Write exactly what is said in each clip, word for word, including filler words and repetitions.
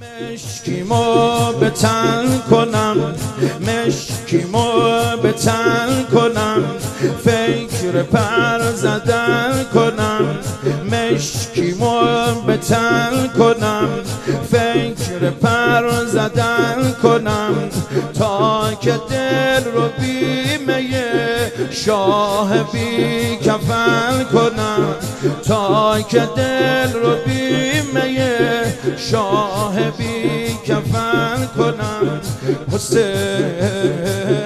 مشکیمو به تن کنم، مشکیمو به تن کنم، فکر پر زدن کنم، مشکیمو به تن کنم، فکر پر زدن کنم، تا که دل رو بیمه شاه بی کفن کنم، تا که دل رو بیمه شاه بی کفن کنم. حسین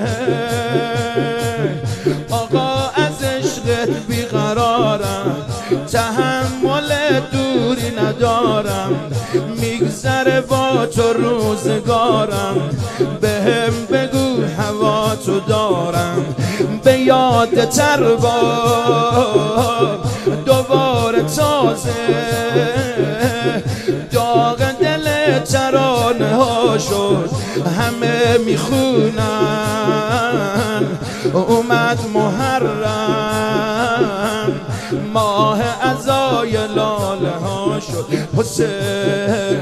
آقا از عشقت بیقرارم، تحمل دوری ندارم، میگذره با تو روزگارم، بهم بگو هوا تو دارم، به یاد تر با دوباره تازه داغ دل ترانه ها شد، همه میخونن اومد محرم، ماه عزای لاله ها شد. حسین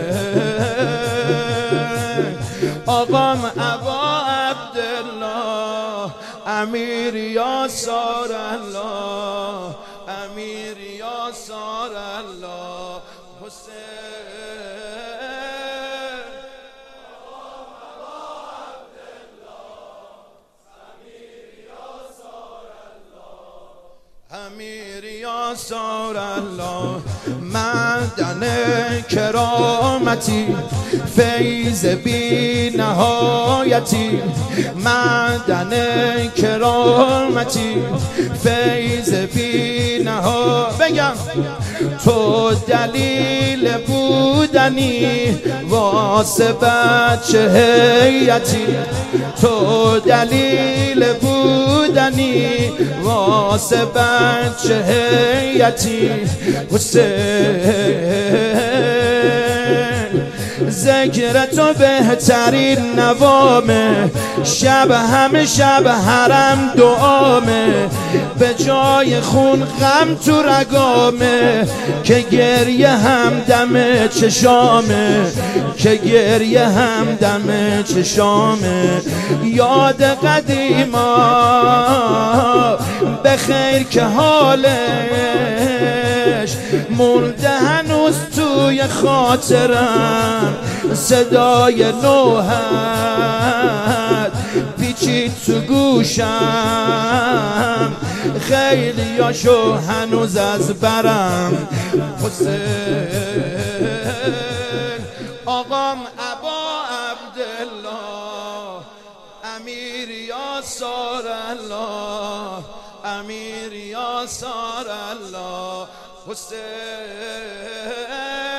آقام ابا عبدالله، امیر یاسر الله، امیر یاسر الله. حسین امیر یاسر الله، معدن کرامتی، فیض بی نهایتی، معدن کرامتی، فیض بی نهایتی. بگم تو دلیل بودنی واسه بچه هیتی، تو دلیل بودنی واسه بچه هیتی. حسین ذکر تو بهترین نوامه، شب همه شب حرم دعامه، به جای خون غم تو رگامه، که گریه هم دم چشامه، که گریه هم دم چشامه. یاد قدیما به خیر که حالش مرده هنوز توی خاطرم، صدای نوحت پیچید تو گوشم، خیلی هاشو هنوز از برم. حسین آقام ابا عبدالله، امیر یاسر الله، امیر یاسر الله. حسین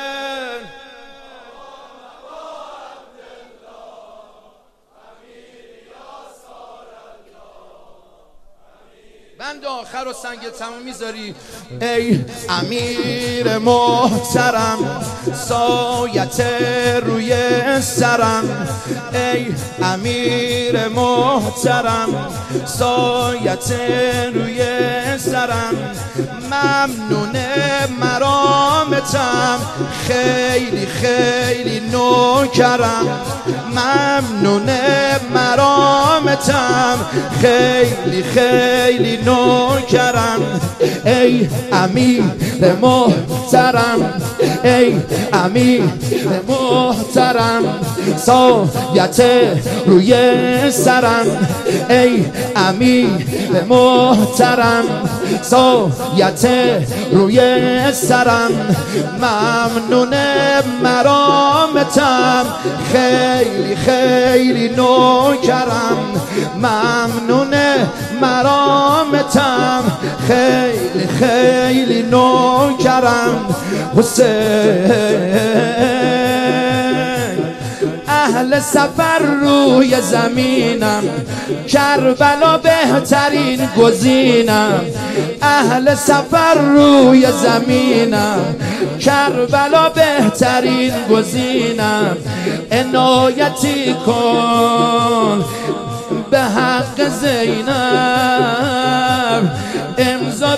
بند آخر و سنگ تمام میذاری. ای امیر محترم، سایت روی سرم، ای امیر محترم، سایت روی سرم، ممنون مرامتم، خیلی خیلی نوکرم، ممنون مرامتم، خیلی خیلی نوکرم. ای امیر محترم، ای امیر محترم، سایت روی سرم، ای امیر محترم، سایت روی سرم، ممنون مرامتم، خیلی خیلی نوکرم، ممنون مرامتم، خیلی خیلی نوکرم. حسین اهل سفر روی زمینم، کربلا بهترین گزینم، اهل سفر روی زمینم، کربلا بهترین گزینم. عنایتی کن به حق زینب، امضا